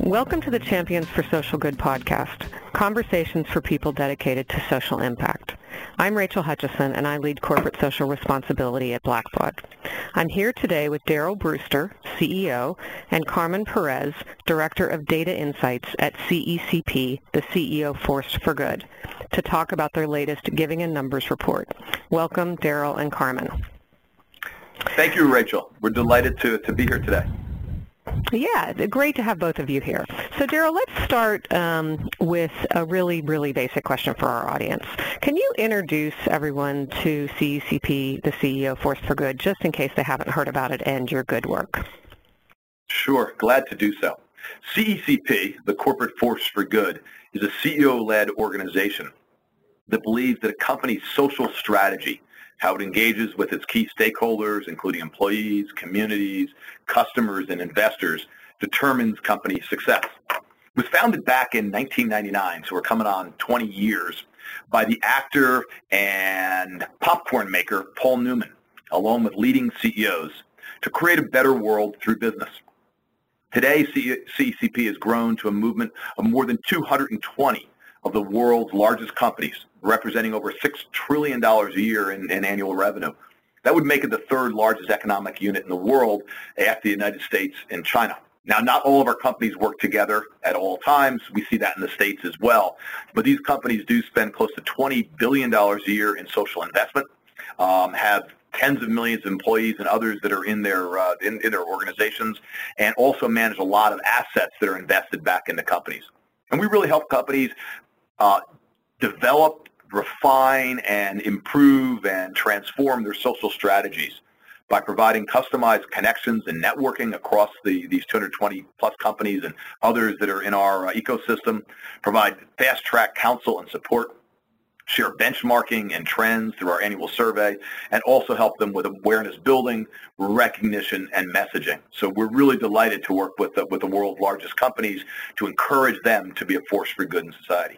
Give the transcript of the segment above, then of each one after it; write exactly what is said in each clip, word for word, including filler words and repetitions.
Welcome to the Champions for Social Good podcast, conversations for people dedicated to social impact. I'm Rachel Hutchison, and I lead corporate social responsibility at Blackbaud. I'm here today with Daryl Brewster, C E O, and Carmen Perez, Director of Data Insights at C E C P, the C E O Force for Good, to talk about their latest Giving in Numbers report. Welcome, Daryl and Carmen. Thank you, Rachel. We're delighted to, to be here today. Yeah, great to have both of you here. So, Daryl, let's start um, with a really, really basic question for our audience. Can you introduce everyone to C E C P, the C E O Force for Good, just in case they haven't heard about it and your good work? Sure, glad to do so. C E C P, the Corporate Force for Good, is a C E O-led organization that believes that a company's social strategy, how it engages with its key stakeholders, including employees, communities, customers, and investors, determines company success. It was founded back in nineteen ninety-nine, so we're coming on twenty years, by the actor and popcorn maker Paul Newman, along with leading C E Os, to create a better world through business. Today, C E C P has grown to a movement of more than two hundred twenty of the world's largest companies, representing over six trillion dollars a year in, in annual revenue. That would make it the third largest economic unit in the world after the United States and China. Now, not all of our companies work together at all times. We see that in the States as well. But these companies do spend close to twenty billion dollars a year in social investment, um, have tens of millions of employees and others that are in their, uh, in, in their organizations, and also manage a lot of assets that are invested back into companies. And we really help companies uh, develop, refine, and improve and transform their social strategies by providing customized connections and networking across the, these two hundred twenty plus companies and others that are in our uh, ecosystem, provide fast-track counsel and support, share benchmarking and trends through our annual survey, and also help them with awareness building, recognition, and messaging. So we're really delighted to work with the, with the world's largest companies to encourage them to be a force for good in society.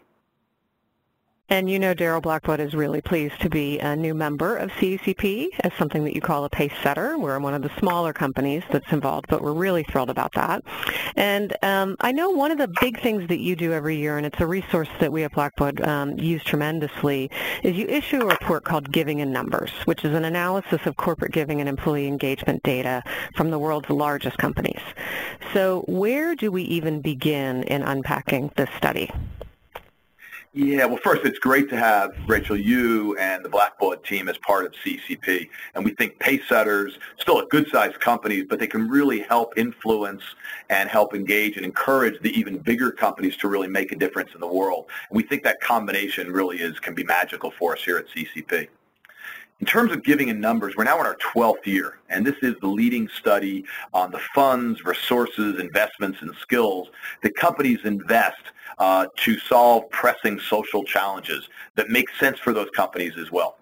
And you know Daryl, Blackbaud is really pleased to be a new member of C E C P as something that you call a pace setter. We're one of the smaller companies that's involved, but we're really thrilled about that. And um, I know one of the big things that you do every year, and it's a resource that we at Blackbaud um, use tremendously, is you issue a report called Giving in Numbers, which is an analysis of corporate giving and employee engagement data from the world's largest companies. So where do we even begin in unpacking this study? Yeah, well, first, it's great to have, Rachel, you and the Blackbaud team as part of C E C P. And we think pace setters, still a good-sized companies, but they can really help influence and help engage and encourage the even bigger companies to really make a difference in the world. And we think that combination really is can be magical for us here at C E C P. In terms of Giving in Numbers, we're now in our twelfth year, and this is the leading study on the funds, resources, investments, and skills that companies invest uh, to solve pressing social challenges that make sense for those companies as well.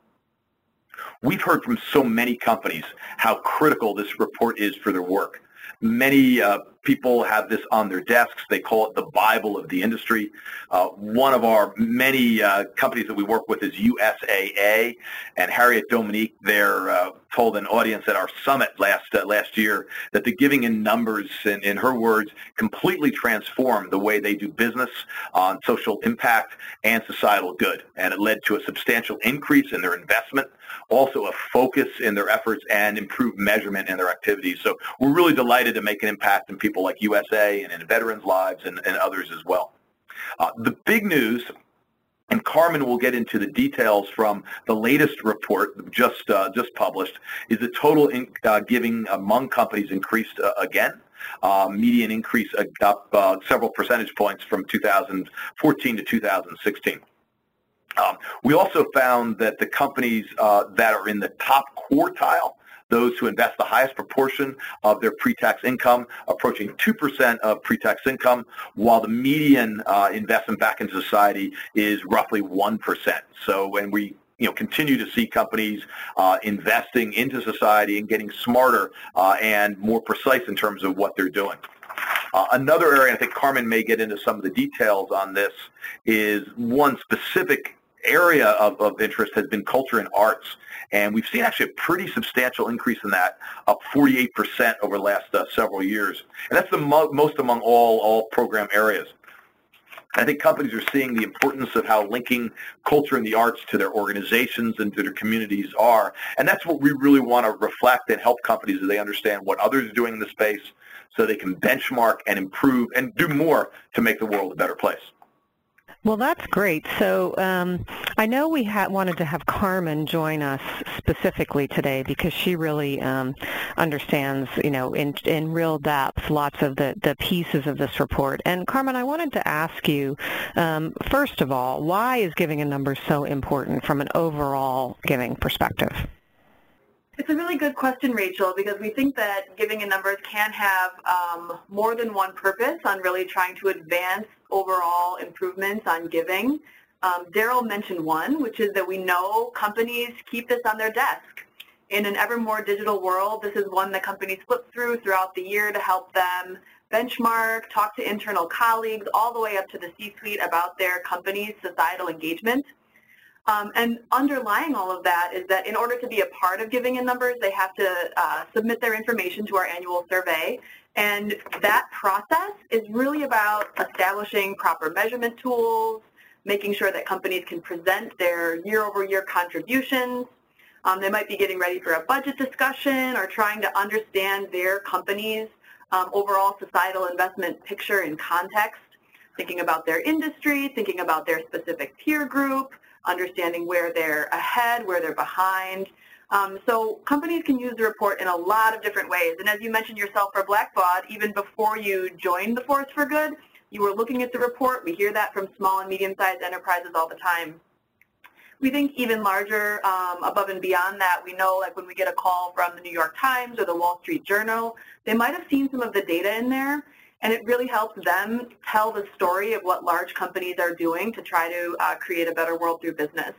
We've heard from so many companies how critical this report is for their work. Many uh, people have this on their desks. They call it the Bible of the industry. Uh, one of our many uh, companies that we work with is U S A A, and Harriet Dominique there uh, told an audience at our summit last uh, last year that the Giving in Numbers, in, in her words, completely transformed the way they do business on social impact and societal good, and it led to a substantial increase in their investment, also a focus in their efforts, and improved measurement in their activities. So we're really delighted to make an impact in people like U S A and in veterans' lives and, and others as well. Uh, the big news, and Carmen will get into the details from the latest report just uh, just published, is the total in, uh, giving among companies increased uh, again. Uh, median increase uh, up uh, several percentage points from two thousand fourteen to two thousand sixteen. Um, we also found that the companies uh, that are in the top quartile, those who invest the highest proportion of their pre-tax income, approaching two percent of pre-tax income, while the median uh, investment back into society is roughly one percent. So when we you know, continue to see companies uh, investing into society and getting smarter uh, and more precise in terms of what they're doing. Uh, another area, I think Carmen may get into some of the details on this, is one specific area of, of interest has been culture and arts. And we've seen actually a pretty substantial increase in that, up forty-eight percent over the last uh, several years. And that's the mo most among all, all program areas. I think companies are seeing the importance of how linking culture and the arts to their organizations and to their communities are. And that's what we really want to reflect and help companies as they understand what others are doing in the space so they can benchmark and improve and do more to make the world a better place. Well, that's great. So um, I know we ha wanted to have Carmen join us specifically today because she really um, understands, you know, in, in real depth lots of the, the pieces of this report. And Carmen, I wanted to ask you, um, first of all, why is giving in numbers so important from an overall giving perspective? It's a really good question, Rachel, because we think that giving in numbers can have um, more than one purpose on really trying to advance overall improvements on giving. Um, Daryl mentioned one, which is that we know companies keep this on their desk. In an ever more digital world, this is one that companies flip through throughout the year to help them benchmark, talk to internal colleagues, all the way up to the C-suite about their company's societal engagement. Um, and underlying all of that is that in order to be a part of giving in numbers, they have to uh, submit their information to our annual survey. And that process is really about establishing proper measurement tools, making sure that companies can present their year-over-year contributions. Um, they might be getting ready for a budget discussion or trying to understand their company's um, overall societal investment picture in context, thinking about their industry, thinking about their specific peer group, understanding where they're ahead, where they're behind. Um, so companies can use the report in a lot of different ways. And as you mentioned yourself for Blackbaud, even before you joined the Force for Good, you were looking at the report. We hear that from small and medium-sized enterprises all the time. We think even larger, um, above and beyond that, we know like when we get a call from the New York Times or the Wall Street Journal, they might have seen some of the data in there. And it really helps them tell the story of what large companies are doing to try to uh, create a better world through business.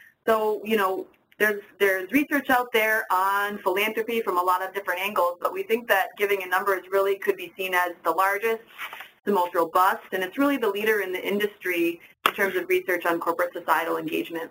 So, you know, there's, there's research out there on philanthropy from a lot of different angles, but we think that giving in numbers really could be seen as the largest, the most robust, and it's really the leader in the industry in terms of research on corporate societal engagement.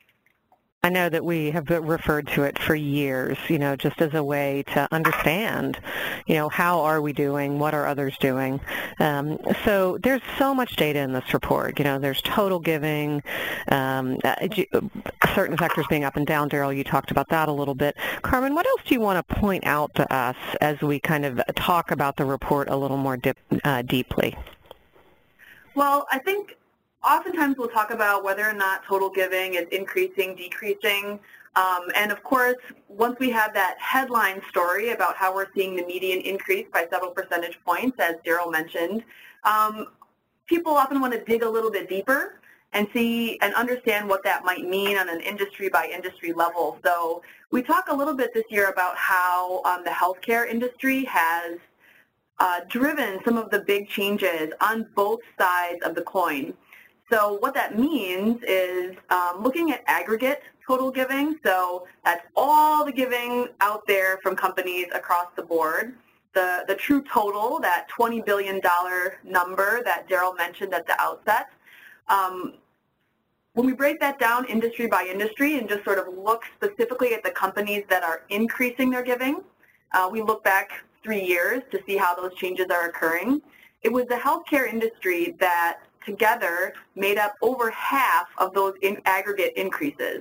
I know that we have referred to it for years, you know, just as a way to understand, you know, how are we doing, what are others doing. Um, so there's so much data in this report. You know, there's total giving, um, certain sectors being up and down. Daryl, you talked about that a little bit. Carmen, what else do you want to point out to us as we kind of talk about the report a little more dip, uh, deeply? Well, I think oftentimes we'll talk about whether or not total giving is increasing, decreasing, um, and of course, once we have that headline story about how we're seeing the median increase by several percentage points, as Daryl mentioned, um, people often want to dig a little bit deeper and see and understand what that might mean on an industry by industry level. So we talk a little bit this year about how um, the healthcare industry has uh, driven some of the big changes on both sides of the coin. So what that means is um, looking at aggregate total giving. So that's all the giving out there from companies across the board. The, the true total, that twenty billion dollar number that Daryl mentioned at the outset. Um, when we break that down industry by industry and just sort of look specifically at the companies that are increasing their giving, uh, we look back three years to see how those changes are occurring. It was the healthcare industry that together made up over half of those in aggregate increases.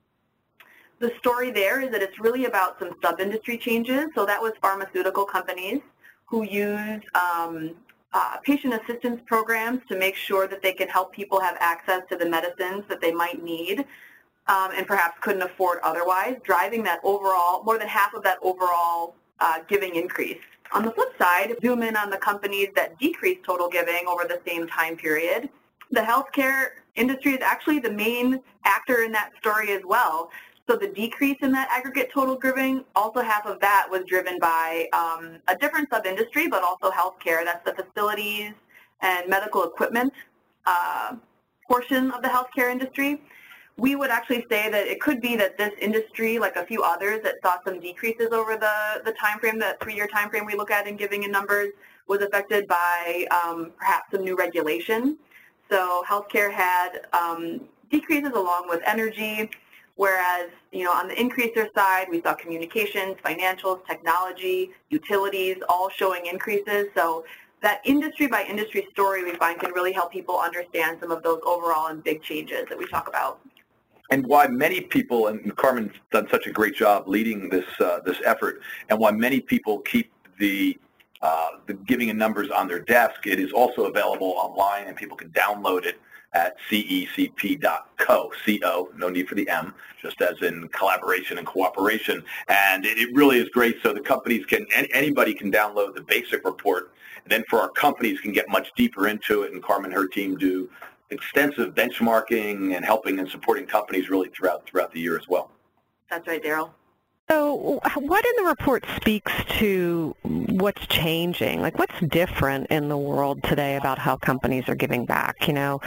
The story there is that it's really about some sub-industry changes. So that was pharmaceutical companies who use um, uh, patient assistance programs to make sure that they can help people have access to the medicines that they might need um, and perhaps couldn't afford otherwise, driving that overall, more than half of that overall uh, giving increase. On the flip side, zoom in on the companies that decreased total giving over the same time period. The healthcare industry is actually the main actor in that story as well. So the decrease in that aggregate total giving, also half of that was driven by um, a different sub-industry, but also healthcare. That's the facilities and medical equipment uh, portion of the healthcare industry. We would actually say that it could be that this industry, like a few others that saw some decreases over the, the time frame, that three-year time frame we look at in giving in numbers, was affected by um, perhaps some new regulation. So healthcare had um, decreases along with energy, whereas, you know, on the increaser side, we saw communications, financials, technology, utilities, all showing increases. So that industry by industry story we find can really help people understand some of those overall and big changes that we talk about. And why many people, and Carmen's done such a great job leading this uh, this effort, and why many people keep the uh, the giving and numbers on their desk. It is also available online, and people can download it at C E C P dot co, C O, no need for the M, just as in collaboration and cooperation. And it, it really is great, so the companies can, anybody can download the basic report, and then for our companies can get much deeper into it, and Carmen and her team do extensive benchmarking and helping and supporting companies really throughout throughout the year as well. That's right, Daryl. So what in the report speaks to what's changing? Like, what's different in the world today about how companies are giving back? You know,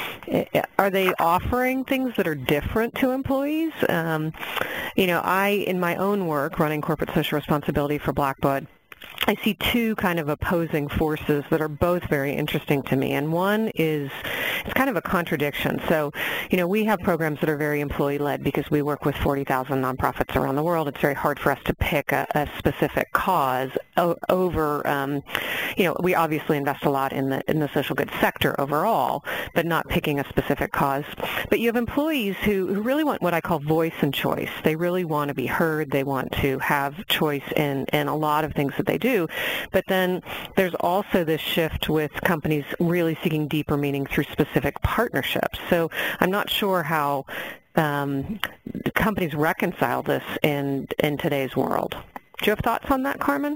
are they offering things that are different to employees? Um, you know, I, in my own work, running corporate social responsibility for Blackbaud, I see two kind of opposing forces that are both very interesting to me. And one is, it's kind of a contradiction. So, you know, we have programs that are very employee-led because we work with forty thousand nonprofits around the world. It's very hard for us to pick a, a specific cause o- over, um, you know, we obviously invest a lot in the in the social good sector overall, but not picking a specific cause. But you have employees who, who really want what I call voice and choice. They really want to be heard. They want to have choice in, in a lot of things that they do. But then there's also this shift with companies really seeking deeper meaning through specific partnerships. So I'm not sure how um, companies reconcile this in in today's world. Do you have thoughts on that, Carmen?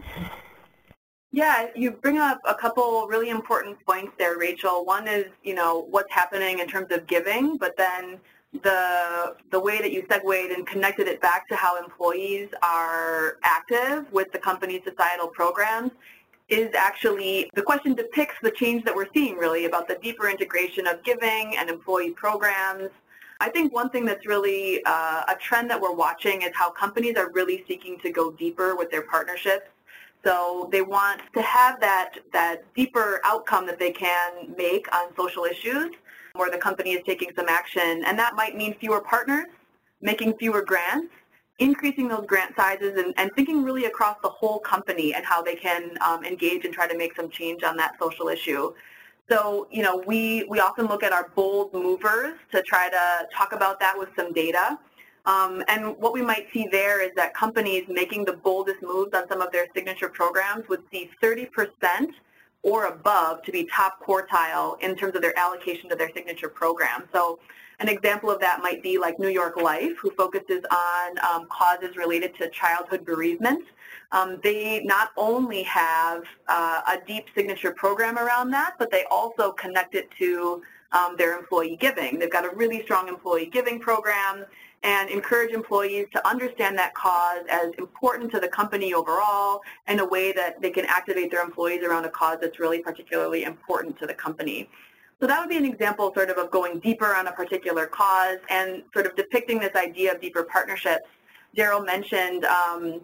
Yeah, you bring up a couple really important points there, Rachel. One is, you know, what's happening in terms of giving, but then the the way that you segued and connected it back to how employees are active with the company's societal programs is actually, the question depicts the change that we're seeing really about the deeper integration of giving and employee programs. I think one thing that's really uh, a trend that we're watching is how companies are really seeking to go deeper with their partnerships. So they want to have that, that deeper outcome that they can make on social issues where the company is taking some action, and that might mean fewer partners, making fewer grants, increasing those grant sizes, and, and thinking really across the whole company and how they can um, engage and try to make some change on that social issue. So, you know, we, we often look at our bold movers to try to talk about that with some data. Um, and what we might see there is that companies making the boldest moves on some of their signature programs would see thirty percent or above to be top quartile in terms of their allocation to their signature program. So an example of that might be like New York Life, who focuses on um, causes related to childhood bereavement. Um, they not only have uh, a deep signature program around that, but they also connect it to um, their employee giving. They've got a really strong employee giving program and encourage employees to understand that cause as important to the company overall in a way that they can activate their employees around a cause that's really particularly important to the company. So that would be an example sort of of going deeper on a particular cause and sort of depicting this idea of deeper partnerships. Daryl mentioned um,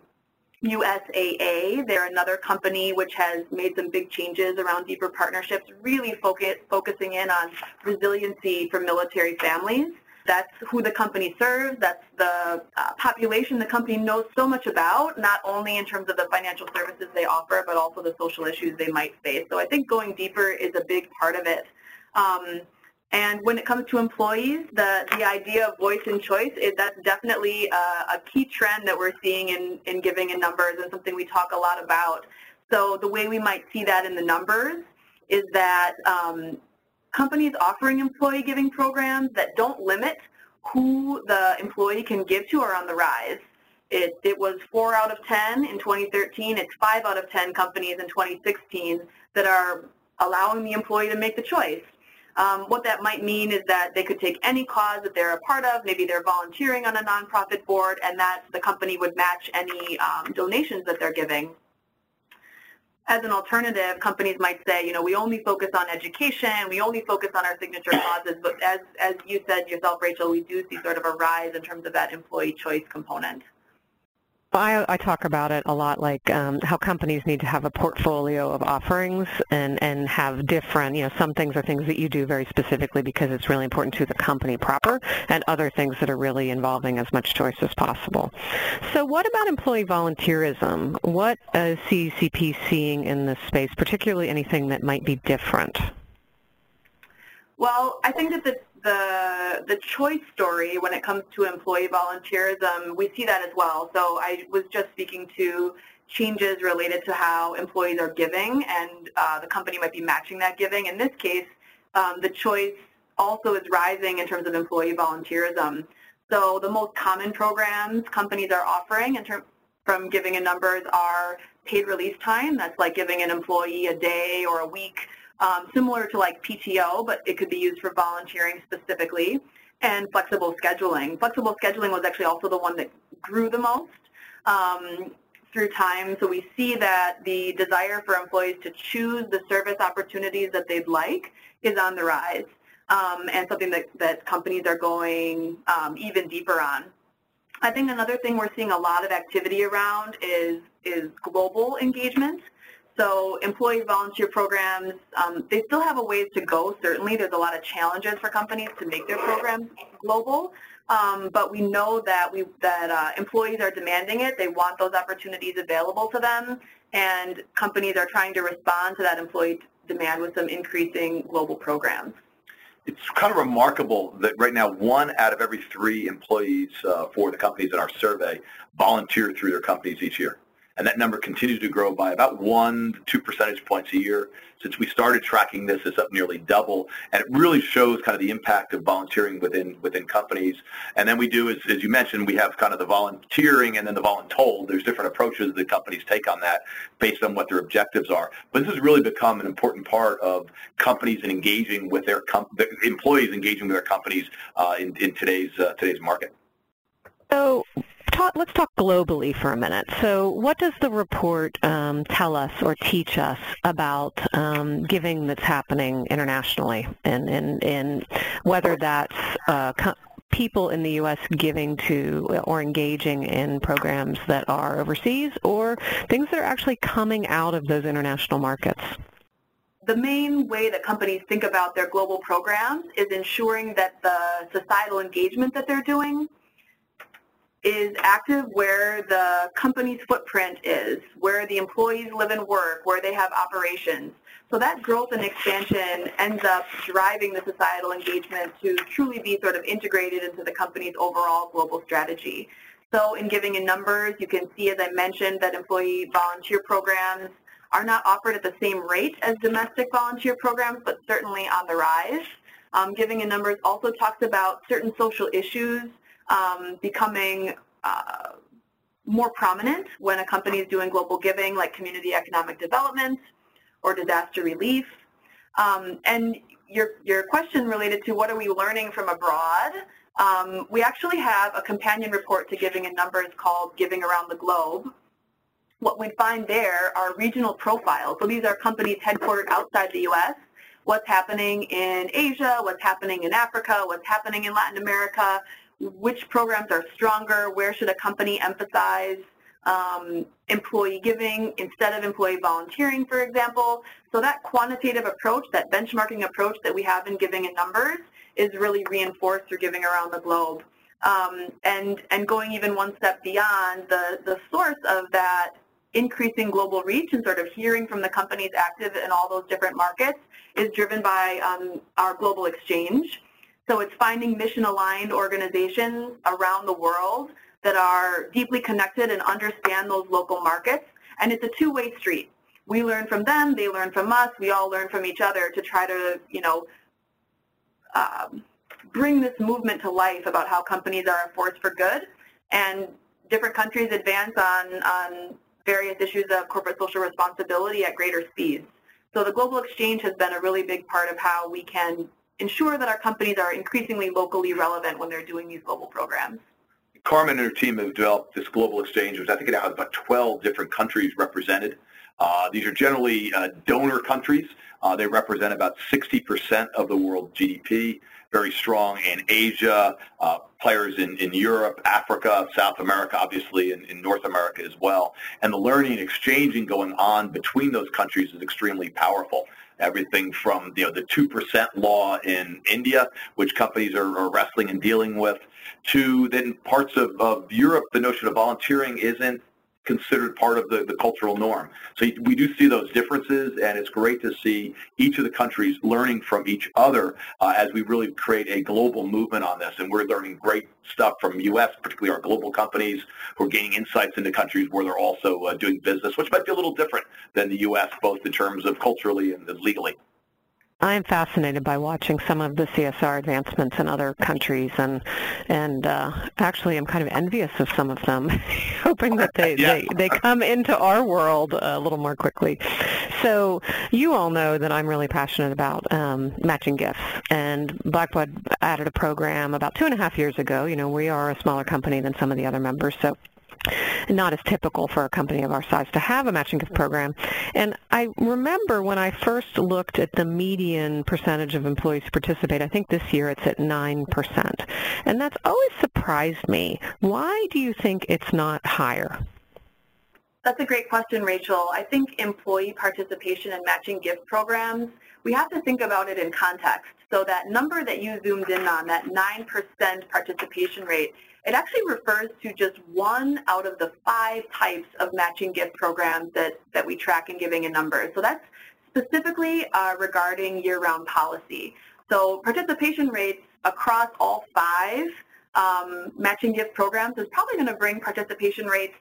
U S A A. They're another company which has made some big changes around deeper partnerships, really focus, focusing in on resiliency for military families. That's who the company serves. That's the uh, population the company knows so much about, not only in terms of the financial services they offer, but also the social issues they might face. So I think going deeper is a big part of it. Um, and when it comes to employees, the, the idea of voice and choice, is that's definitely a, a key trend that we're seeing in, in giving in numbers and something we talk a lot about. So the way we might see that in the numbers is that um, companies offering employee giving programs that don't limit who the employee can give to are on the rise. It, it was four out of ten in twenty thirteen. It's five out of ten companies in twenty sixteen that are allowing the employee to make the choice. Um, what that might mean is that they could take any cause that they're a part of. Maybe they're volunteering on a nonprofit board, and that the company would match any um, donations that they're giving. As an alternative, companies might say, you know, we only focus on education, we only focus on our signature causes, but as, as you said yourself, Rachel, we do see sort of a rise in terms of that employee choice component. I, I talk about it a lot, like um, how companies need to have a portfolio of offerings and, and have different, you know, some things are things that you do very specifically because it's really important to the company proper, and other things that are really involving as much choice as possible. So what about employee volunteerism? What is C E C P seeing in this space, particularly anything that might be different? Well, I think that the, the, the choice story when it comes to employee volunteerism, we see that as well. So I was just speaking to changes related to how employees are giving, and uh, the company might be matching that giving. In this case, um, the choice also is rising in terms of employee volunteerism. So the most common programs companies are offering in terms from giving in numbers are paid release time. That's like giving an employee a day or a week, Um, similar to like P T O, but it could be used for volunteering specifically, and flexible scheduling. Flexible scheduling was actually also the one that grew the most um, through time. So we see that the desire for employees to choose the service opportunities that they'd like is on the rise, um, and something that, that companies are going um, even deeper on. I think another thing we're seeing a lot of activity around is, is global engagement. So employee volunteer programs, um, they still have a ways to go, certainly. There's a lot of challenges for companies to make their programs global, um, but we know that, we, that uh, employees are demanding it. They want those opportunities available to them, and companies are trying to respond to that employee demand with some increasing global programs. It's kind of remarkable that right now one out of every three employees uh, for the companies in our survey volunteer through their companies each year. And that number continues to grow by about one to two percentage points a year. Since we started tracking this, it's up nearly double, and it really shows kind of the impact of volunteering within within companies. And then we do, as, as you mentioned, we have kind of the volunteering and then the voluntold. There's different approaches that companies take on that based on what their objectives are. But this has really become an important part of companies and engaging with their com the employees engaging with their companies uh, in, in today's uh, today's market. So. Talk, let's talk globally for a minute. So what does the report um, tell us or teach us about um, giving that's happening internationally, and, and, and whether that's uh, people in the U S giving to or engaging in programs that are overseas, or things that are actually coming out of those international markets? The main way that companies think about their global programs is ensuring that the societal engagement that they're doing is active where the company's footprint is, where the employees live and work, where they have operations. So that growth and expansion ends up driving the societal engagement to truly be sort of integrated into the company's overall global strategy. So in giving in numbers, you can see, as I mentioned, that employee volunteer programs are not offered at the same rate as domestic volunteer programs, but certainly on the rise. Um, giving in numbers also talks about certain social issues Um, becoming uh, more prominent when a company is doing global giving, like community economic development or disaster relief. Um, and your, your question related to what are we learning from abroad, um, we actually have a companion report to Giving in Numbers called Giving Around the Globe. What we find there are regional profiles. So these are companies headquartered outside the U S, what's happening in Asia, what's happening in Africa, what's happening in Latin America, which programs are stronger, where should a company emphasize um, employee giving instead of employee volunteering, for example. So that quantitative approach, that benchmarking approach that we have in Giving in Numbers is really reinforced through Giving Around the Globe. Um, and, and going even one step beyond, the, the source of that increasing global reach and sort of hearing from the companies active in all those different markets is driven by um, our global exchange. So it's finding mission-aligned organizations around the world that are deeply connected and understand those local markets, and it's a two-way street. We learn from them, they learn from us, we all learn from each other to try to, you know, um, bring this movement to life about how companies are a force for good, and different countries advance on, on various issues of corporate social responsibility at greater speeds. So the global exchange has been a really big part of how we can ensure that our companies are increasingly locally relevant when they're doing these global programs. Carmen and her team have developed this global exchange, which I think it has about twelve different countries represented. Uh, these are generally uh, donor countries. Uh, they represent about sixty percent of the world G D P, very strong in Asia, uh, players in, in Europe, Africa, South America, obviously, and in North America as well. And the learning and exchanging going on between those countries is extremely powerful. Everything from you know the two percent law in India, which companies are, are wrestling and dealing with, to then parts of, of Europe, the notion of volunteering isn't considered part of the, the cultural norm. So we do see those differences, and it's great to see each of the countries learning from each other uh, as we really create a global movement on this. And we're learning great stuff from U S, particularly our global companies who are gaining insights into countries where they're also uh, doing business, which might be a little different than the U S, both in terms of culturally and legally. I am fascinated by watching some of the C S R advancements in other countries, and and uh, actually I'm kind of envious of some of them, hoping that they, yeah. they, they come into our world a little more quickly. So you all know that I'm really passionate about um, matching gifts, and Blackbaud added a program about two and a half years ago. You know, we are a smaller company than some of the other members, so not as typical for a company of our size to have a matching gift program. And I remember when I first looked at the median percentage of employees who participate, I think this year it's at nine percent. And that's always surprised me. Why do you think it's not higher? That's a great question, Rachel. I think employee participation in matching gift programs, we have to think about it in context. So that number that you zoomed in on, that nine percent participation rate, it actually refers to just one out of the five types of matching gift programs that, that we track in Giving in Numbers. So that's specifically uh, regarding year-round policy. So participation rates across all five um, matching gift programs is probably going to bring participation rates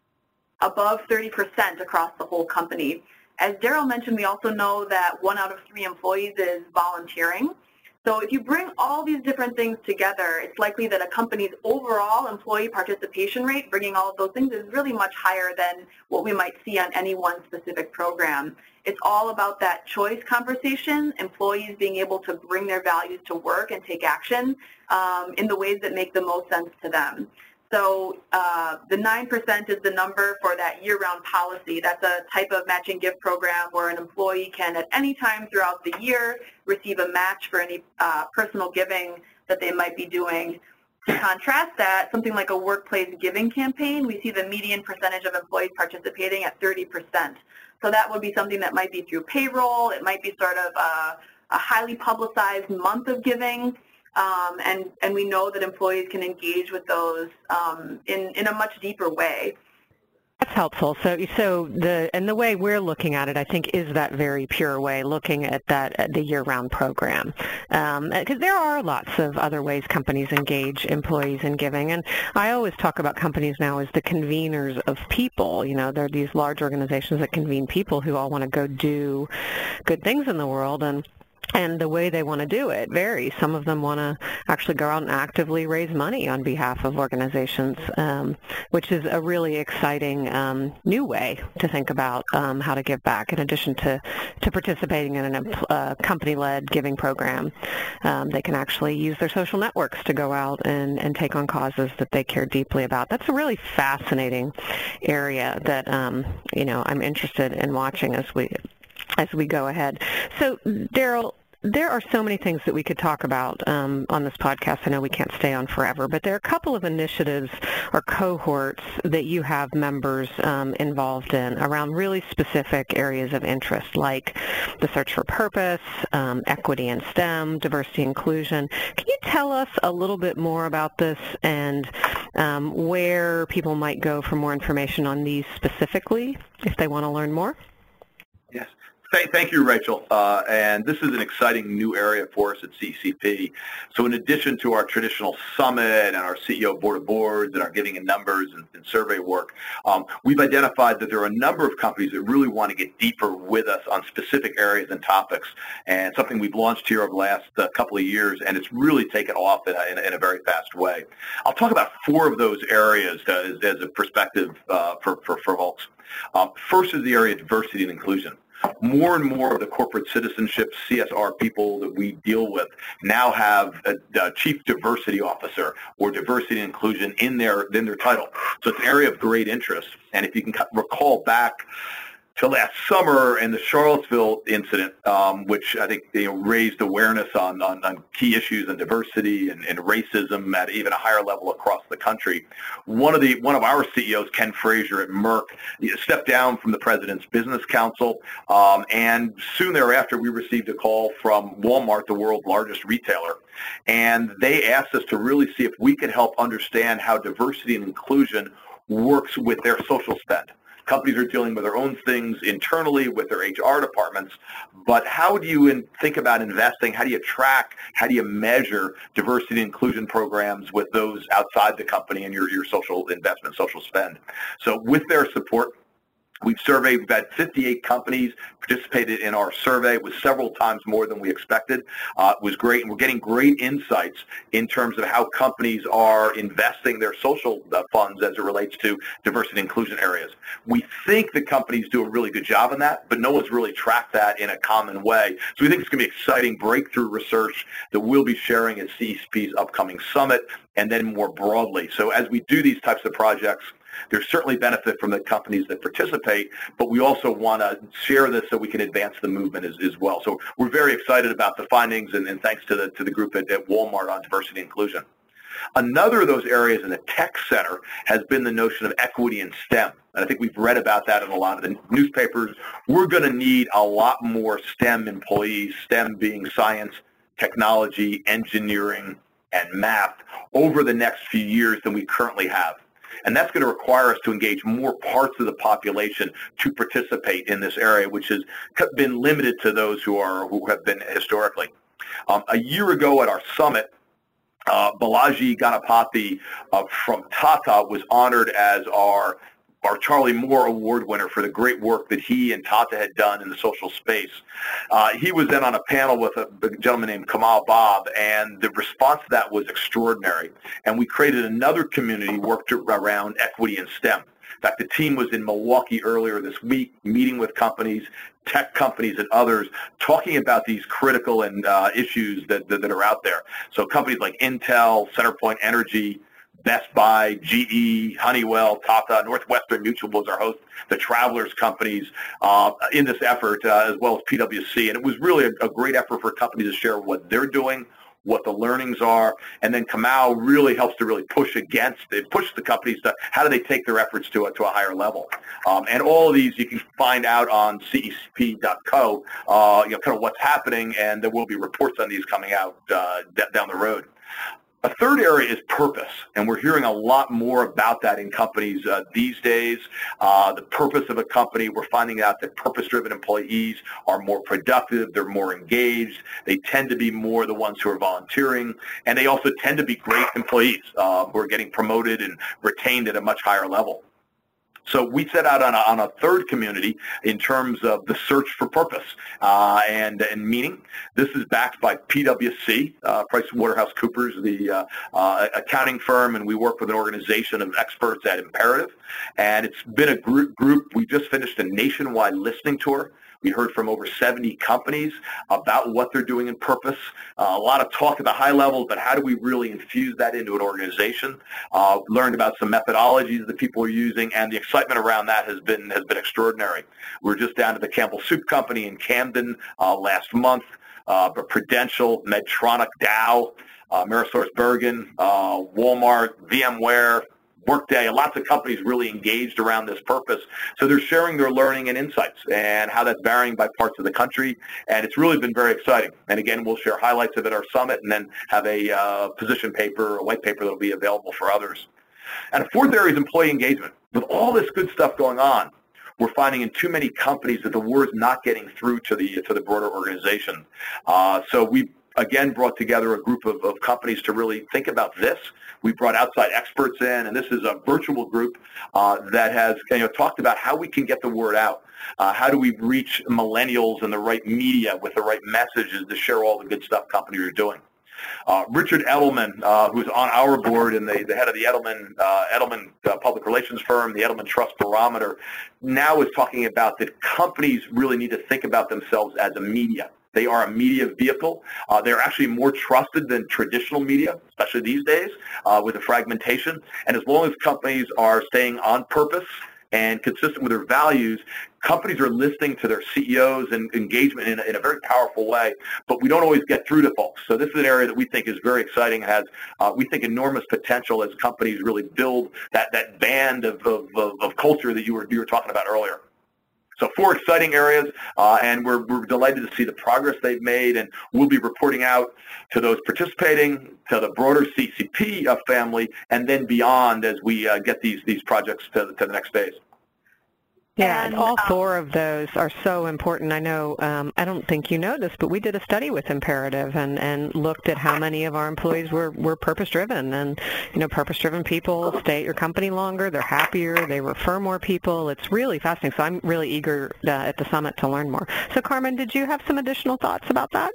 above thirty percent across the whole company. As Daryl mentioned, we also know that one out of three employees is volunteering. So if you bring all these different things together, it's likely that a company's overall employee participation rate, bringing all of those things, is really much higher than what we might see on any one specific program. It's all about that choice conversation, employees being able to bring their values to work and take action um, in the ways that make the most sense to them. So uh, the nine percent is the number for that year-round policy. That's a type of matching gift program where an employee can at any time throughout the year receive a match for any uh, personal giving that they might be doing. To contrast that, something like a workplace giving campaign, we see the median percentage of employees participating at thirty percent. So that would be something that might be through payroll. It might be sort of a, a highly publicized month of giving. Um, and, and we know that employees can engage with those um, in, in a much deeper way. That's helpful. So, so the and the way we're looking at it, I think, is that very pure way, looking at that at the year-round program. Um, because there are lots of other ways companies engage employees in giving, and I always talk about companies now as the conveners of people. You know, they're these large organizations that convene people who all want to go do good things in the world, and And the way they want to do it varies. Some of them want to actually go out and actively raise money on behalf of organizations, um, which is a really exciting um, new way to think about um, how to give back. In addition to, to participating in a uh, company-led giving program, um, they can actually use their social networks to go out and, and take on causes that they care deeply about. That's a really fascinating area that um, you know I'm interested in watching as we as we go ahead. So, Daryl, there are so many things that we could talk about um, on this podcast. I know we can't stay on forever, but there are a couple of initiatives or cohorts that you have members um, involved in around really specific areas of interest, like the search for purpose, um, equity and STEM, diversity inclusion. Can you tell us a little bit more about this and um, where people might go for more information on these specifically if they want to learn more? Yes. Thank you, Rachel. Uh, and this is an exciting new area for us at C C P. So in addition to our traditional summit and our C E O board of boards and our Giving in Numbers and, and survey work, um, we've identified that there are a number of companies that really want to get deeper with us on specific areas and topics. And something we've launched here over the last uh, couple of years, and it's really taken off in a, in a, in a very fast way. I'll talk about four of those areas uh, as, as a perspective uh, for, for, for folks. Um, first is the area of diversity and inclusion. more and more of the corporate citizenship C S R people that we deal with now have a, a chief diversity officer or diversity and inclusion in their in their title. So it's an area of great interest. And if you can recall back to last summer and the Charlottesville incident, um, which I think you know, raised awareness on, on, on key issues and diversity and, and racism at even a higher level across the country. One of the one of our C E Os, Ken Frazier at Merck, stepped down from the President's Business Council, um, and soon thereafter we received a call from Walmart, the world's largest retailer, and they asked us to really see if we could help understand how diversity and inclusion works with their social spend. Companies are dealing with their own things internally with their H R departments, but how do you in, think about investing? How do you track? How do you measure diversity and inclusion programs with those outside the company and your, your social investment, social spend? So with their support, we've surveyed, we've had fifty-eight companies participated in our survey. It was several times more than we expected. Uh, it was great, and we're getting great insights in terms of how companies are investing their social uh, funds as it relates to diversity and inclusion areas. We think the companies do a really good job in that, but no one's really tracked that in a common way. So we think it's going to be exciting breakthrough research that we'll be sharing at C E C P's upcoming summit and then more broadly. So as we do these types of projects, there's certainly benefit from the companies that participate, but we also want to share this so we can advance the movement as, as well. So we're very excited about the findings, and, and thanks to the to the group at, at Walmart on diversity and inclusion. Another of those areas in the tech center has been the notion of equity in STEM. And I think we've read about that in a lot of the newspapers. We're going to need a lot more STEM employees, STEM being science, technology, engineering, and math, over the next few years than we currently have. And that's going to require us to engage more parts of the population to participate in this area, which has been limited to those who are who have been historically. Um, a year ago at our summit, uh, Balaji Ganapathy uh, from Tata was honored as our our Charlie Moore Award winner for the great work that he and Tata had done in the social space. Uh, he was then on a panel with a, a gentleman named Kamal Bob, and the response to that was extraordinary. And we created another community worked around equity in STEM. In fact, the team was in Milwaukee earlier this week, meeting with companies, tech companies and others, talking about these critical and uh, issues that, that, that are out there. So companies like Intel, CenterPoint Energy, Best Buy, G E, Honeywell, Tata, Northwestern Mutual was our host, the Travelers companies uh, in this effort, uh, as well as P W C. And it was really a, a great effort for companies to share what they're doing, what the learnings are, and then Kamal really helps to really push against it, push the companies to how do they take their efforts to a, to a higher level. Um, and all of these you can find out on C E C P dot co, uh, you know, kind of what's happening, and there will be reports on these coming out uh, d- down the road. A third area is purpose, and we're hearing a lot more about that in companies uh, these days. Uh, the purpose of a company, we're finding out that purpose-driven employees are more productive, they're more engaged, they tend to be more the ones who are volunteering, and they also tend to be great employees uh, who are getting promoted and retained at a much higher level. So we set out on a, on a third community in terms of the search for purpose uh, and, and meaning. This is backed by P W C, uh, PricewaterhouseCoopers, the uh, uh, accounting firm, and we work with an organization of experts at Imperative. And it's been a group, group. We just finished a nationwide listening tour. We heard from over seventy companies about what they're doing in purpose. Uh, a lot of talk at the high level, but how do we really infuse that into an organization? Uh, learned about some methodologies that people are using, and the excitement around that has been has been extraordinary. We were just down to the Campbell Soup Company in Camden uh, last month, uh, but Prudential, Medtronic, Dow, uh, AmerisourceBergen, uh, Walmart, VMware, Workday, lots of companies really engaged around this purpose. So they're sharing their learning and insights and how that's varying by parts of the country. And it's really been very exciting. And again, we'll share highlights of it at our summit and then have a uh, position paper, a white paper that will be available for others. And a fourth area is employee engagement. With all this good stuff going on, we're finding in too many companies that the word's not getting through to the, to the broader organization. Uh, so we again brought together a group of, of companies to really think about this. We brought outside experts in, and this is a virtual group uh, that has you know, talked about how we can get the word out. Uh, how do we reach millennials in the right media with the right messages to share all the good stuff companies are doing? Uh, Richard Edelman, uh, who's on our board and the, the head of the Edelman, uh, Edelman uh, public relations firm, the Edelman Trust Barometer, now is talking about that companies really need to think about themselves as a media. They are a media vehicle. Uh, they're actually more trusted than traditional media, especially these days, uh, with the fragmentation. And as long as companies are staying on purpose and consistent with their values, companies are listening to their C E Os and engagement in a, in a very powerful way, but we don't always get through to folks. So this is an area that we think is very exciting, has, uh, we think, enormous potential as companies really build that, that band of, of, of culture that you were, you were talking about earlier. So four exciting areas, uh, and we're, we're delighted to see the progress they've made, and we'll be reporting out to those participating, to the broader C C P uh, family, and then beyond as we uh, get these, these projects to, to the next phase. Yeah, and and all um, four of those are so important. I know, um, I don't think you know this, but we did a study with Imperative and, and looked at how many of our employees were, were purpose-driven. And, you know, purpose-driven people stay at your company longer, they're happier, they refer more people. It's really fascinating. So I'm really eager uh, at the summit to learn more. So, Carmen, did you have some additional thoughts about that?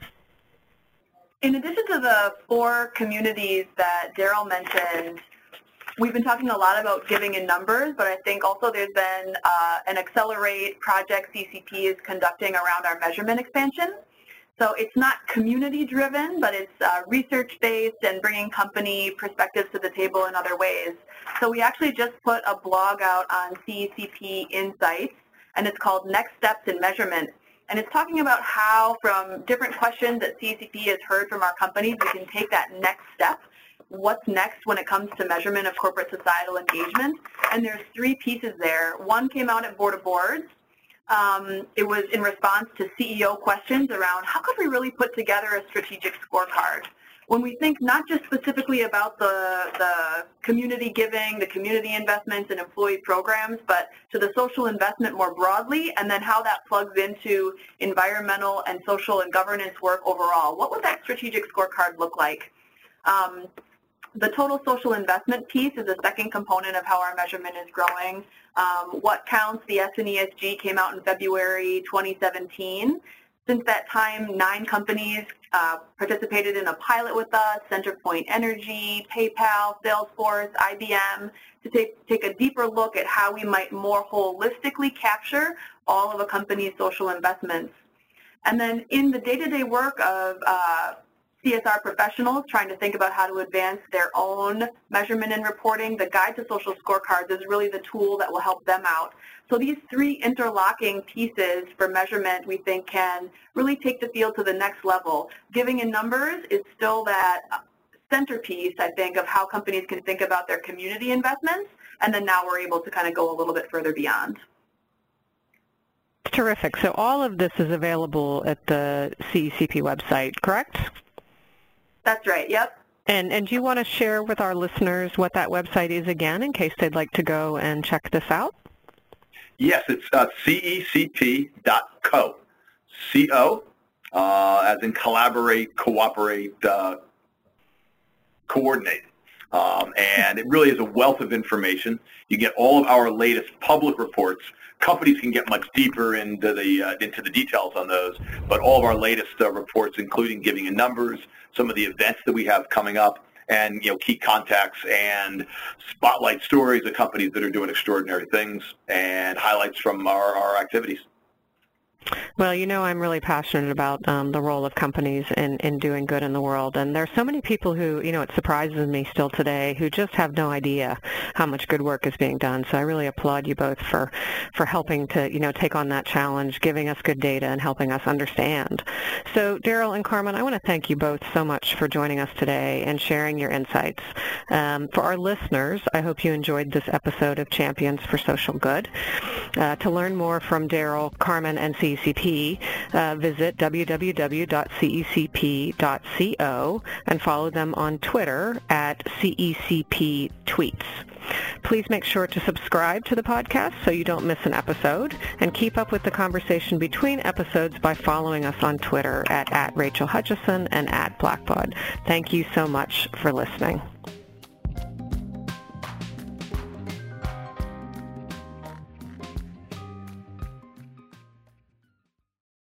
In addition to the four communities that Daryl mentioned, we've been talking a lot about giving in numbers, but I think also there's been uh, an Accelerate project C C P is conducting around our measurement expansion. So it's not community-driven, but it's uh, research-based and bringing company perspectives to the table in other ways. So we actually just put a blog out on C E C P Insights, and it's called Next Steps in Measurement. And it's talking about how, from different questions that C E C P has heard from our companies, we can take that next step. What's next when it comes to measurement of corporate societal engagement? And there's three pieces there. One came out at Board of Boards. Um, it was in response to C E O questions around how could we really put together a strategic scorecard? When we think not just specifically about the, the community giving, the community investments and employee programs, but to the social investment more broadly, and then how that plugs into environmental and social and governance work overall. What would that strategic scorecard look like? Um, The total social investment piece is the second component of how our measurement is growing. Um, what counts, the S and E S G came out in February twenty seventeen. Since that time, nine companies uh, participated in a pilot with us, Centerpoint Energy, PayPal, Salesforce, I B M, to take, take a deeper look at how we might more holistically capture all of a company's social investments. And then in the day-to-day work of uh, C S R professionals trying to think about how to advance their own measurement and reporting, the Guide to Social Scorecards is really the tool that will help them out. So these three interlocking pieces for measurement we think can really take the field to the next level. Giving in numbers is still that centerpiece, I think, of how companies can think about their community investments, and then now we're able to kind of go a little bit further beyond. Terrific. So all of this is available at the C E C P website, correct? That's right, yep. And, and do you want to share with our listeners what that website is again in case they'd like to go and check this out? Yes, it's uh, C E C P dot co. C O, uh, as in collaborate, cooperate, uh, coordinate. Um, and it really is a wealth of information. You get all of our latest public reports. Companies can get much deeper into the uh, into the details on those, but all of our latest uh, reports, including giving in numbers, some of the events that we have coming up, and you know key contacts and spotlight stories of companies that are doing extraordinary things, and highlights from our, our activities. Well, you know, I'm really passionate about um, the role of companies in, in doing good in the world. And there are so many people who, you know, it surprises me still today, who just have no idea how much good work is being done. So I really applaud you both for, for helping to, you know, take on that challenge, giving us good data and helping us understand. So Daryl and Carmen, I want to thank you both so much for joining us today and sharing your insights. Um, for our listeners, I hope you enjoyed this episode of Champions for Social Good. Uh, to learn more from Daryl, Carmen, and C E C P, uh, visit w w w dot c e c p dot co and follow them on Twitter at C E C P Tweets. Please make sure to subscribe to the podcast so you don't miss an episode, and keep up with the conversation between episodes by following us on Twitter at, at Rachel Hutchison and at Blackbaud. Thank you so much for listening.